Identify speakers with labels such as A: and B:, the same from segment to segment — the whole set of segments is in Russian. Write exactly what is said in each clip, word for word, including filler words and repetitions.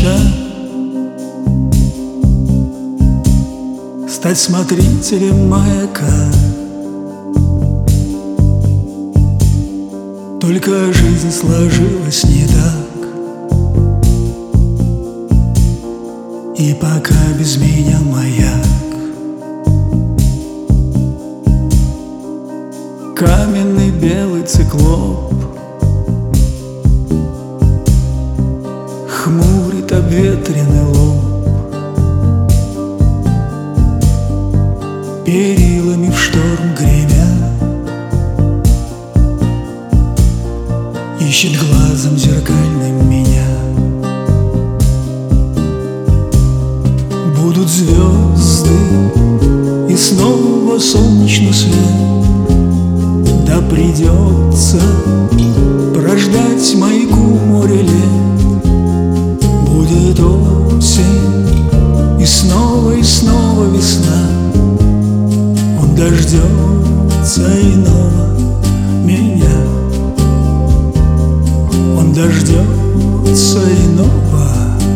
A: мечта стать смотрителем маяка. Только жизнь сложилась не так, и пока без меня маяк. Каменный белый циклоп хмурит обветренный лоб, перилами в шторм гремя, ищет глазом зеркальным меня. Будут звезды и снова солнечный свет, да придется прождать маяку море лет. Будет осень и снова и снова весна, он дождется иного меня, он дождется иного.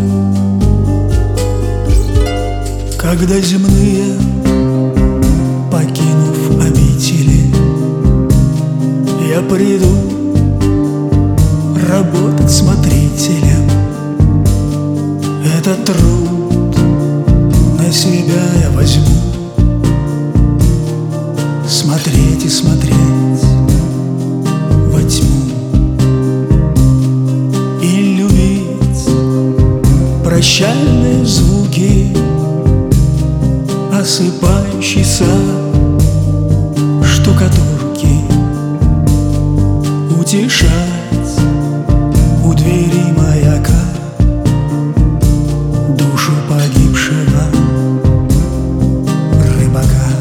A: Когда земные, покинув обители, я приду работать смотрителем. Этот труд на себя я возьму, смотреть и смотреть во тьму и любить прощальные звуки осыпающейся штукатурки, утешать у двери маяка душу погибшего рыбака.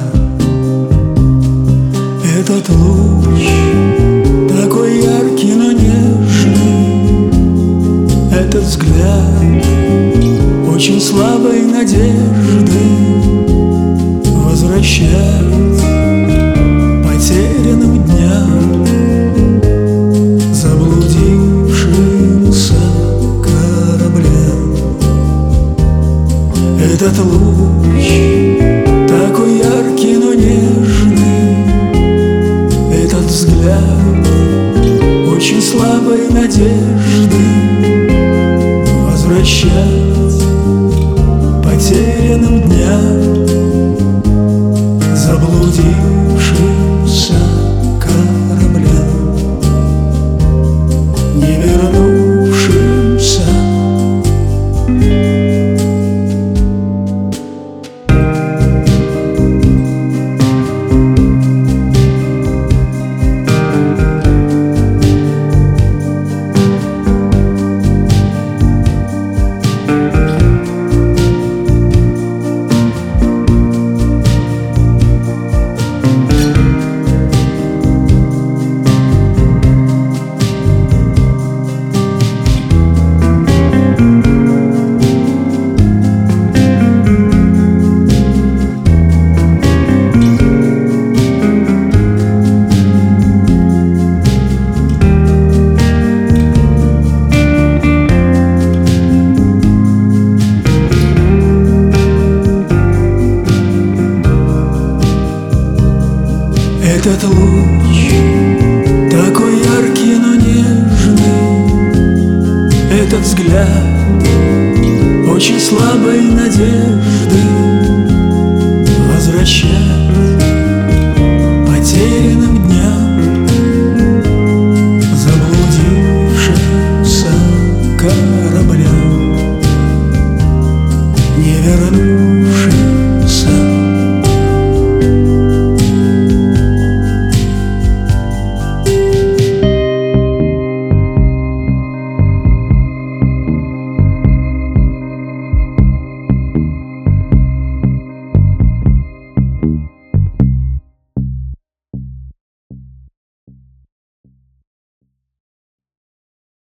A: Этот луч такой яркий, но нежный, этот взгляд очень слабой надежды возвращает потерянным дням, заблудившимся кораблям. Этот луч такой яркий, но нежный, этот взгляд очень слабой надежды возвращает потерянным дням, заблудившимся кораблям, не вернувшимся. Этот луч такой яркий, но нежный, этот взгляд очень слабой надежды